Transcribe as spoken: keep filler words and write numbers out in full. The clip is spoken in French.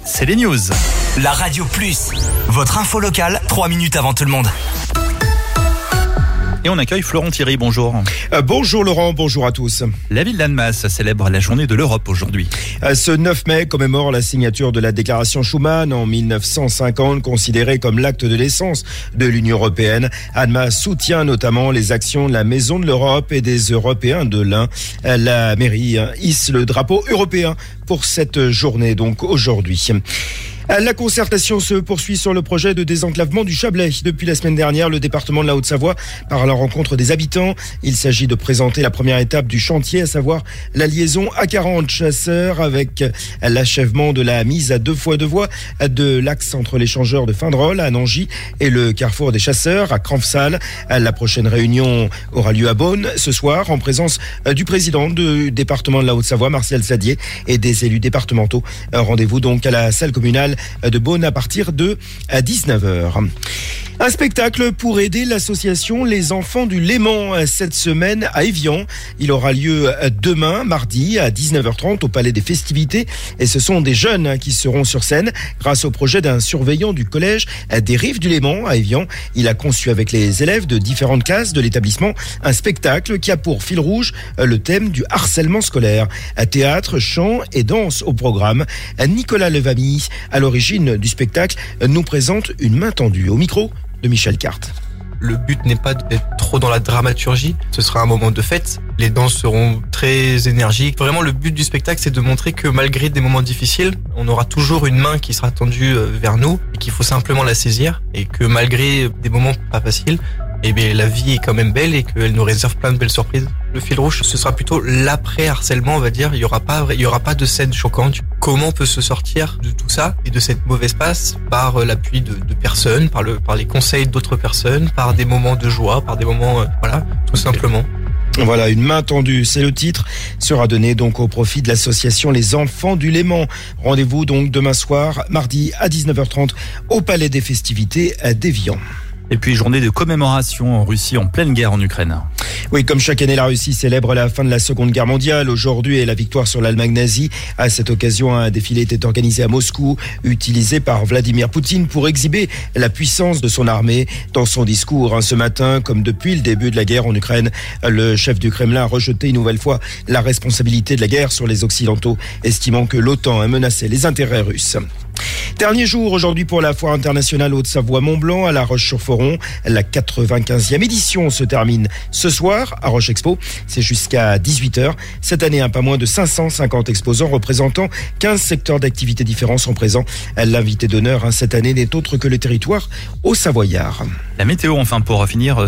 c'est les news. La Radio Plus, votre info locale, trois minutes avant tout le monde. Et on accueille Florent Thierry, bonjour. Euh, bonjour Laurent, bonjour à tous. La ville d'Annemasse célèbre la journée de l'Europe aujourd'hui. Euh, ce neuf mai commémore la signature de la déclaration Schuman en mille neuf cent cinquante, considérée comme l'acte de naissance de l'Union européenne. Annemasse soutient notamment les actions de la Maison de l'Europe et des Européens de l'Ain. La mairie hisse le drapeau européen pour cette journée, donc aujourd'hui. La concertation se poursuit sur le projet de désenclavement du Chablais. Depuis la semaine dernière, le département de la Haute-Savoie part à la rencontre des habitants. Il s'agit de présenter la première étape du chantier, à savoir la liaison A quarante Chasseurs, avec l'achèvement de la mise à deux fois deux voies de l'axe entre l'échangeur de Findrol à Nangy et le carrefour des Chasseurs à Cranfsal. La prochaine réunion aura lieu à Beaune ce soir en présence du président du département de la Haute-Savoie, Martial Sadier, et des élus départementaux. Rendez-vous donc à la salle communale de Beaune à partir de dix-neuf heures. Un spectacle pour aider l'association Les Enfants du Léman cette semaine à Évian. Il aura lieu demain, mardi, à dix-neuf heures trente au Palais des Festivités. Et ce sont des jeunes qui seront sur scène grâce au projet d'un surveillant du collège des Rives du Léman à Évian. Il a conçu avec les élèves de différentes classes de l'établissement un spectacle qui a pour fil rouge le thème du harcèlement scolaire. Théâtre, chant et danse au programme. Nicolas Levamy, à l'origine du spectacle, nous présente une main tendue. Au micro de Michel Carte. Le but n'est pas d'être trop dans la dramaturgie, ce sera un moment de fête, les danses seront très énergiques. Vraiment, le but du spectacle, c'est de montrer que malgré des moments difficiles, on aura toujours une main qui sera tendue vers nous et qu'il faut simplement la saisir, et que malgré des moments pas faciles, eh bien, la vie est quand même belle et qu'elle nous réserve plein de belles surprises. Le fil rouge, ce sera plutôt l'après-harcèlement, on va dire. Il y aura pas, il y aura pas de scène choquante. Comment on peut se sortir de tout ça et de cette mauvaise passe par l'appui de, de personnes, par le, par les conseils d'autres personnes, par des moments de joie, par des moments, euh, voilà, tout simplement. Voilà, une main tendue, c'est le titre, sera donné donc au profit de l'association Les Enfants du Léman. Rendez-vous donc demain soir, mardi à dix-neuf heures trente au Palais des Festivités d'Évian. Et puis, journée de commémoration en Russie en pleine guerre en Ukraine. Oui, comme chaque année, la Russie célèbre la fin de la Seconde Guerre mondiale. Aujourd'hui est la victoire sur l'Allemagne nazie. À cette occasion, un défilé était organisé à Moscou, utilisé par Vladimir Poutine pour exhiber la puissance de son armée. Dans son discours hein, ce matin, comme depuis le début de la guerre en Ukraine, le chef du Kremlin a rejeté une nouvelle fois la responsabilité de la guerre sur les Occidentaux, estimant que l'OTAN a menacé les intérêts russes. Dernier jour aujourd'hui pour la foire internationale Haute-Savoie-Mont-Blanc à La Roche-sur-Foron. La quatre-vingt-quinzième édition se termine ce soir à Roche Expo. C'est jusqu'à dix-huit heures. Cette année, un pas moins de cinq cent cinquante exposants représentant quinze secteurs d'activité différents sont présents. L'invité d'honneur hein, cette année n'est autre que le territoire haut-savoyard. La météo enfin pour finir.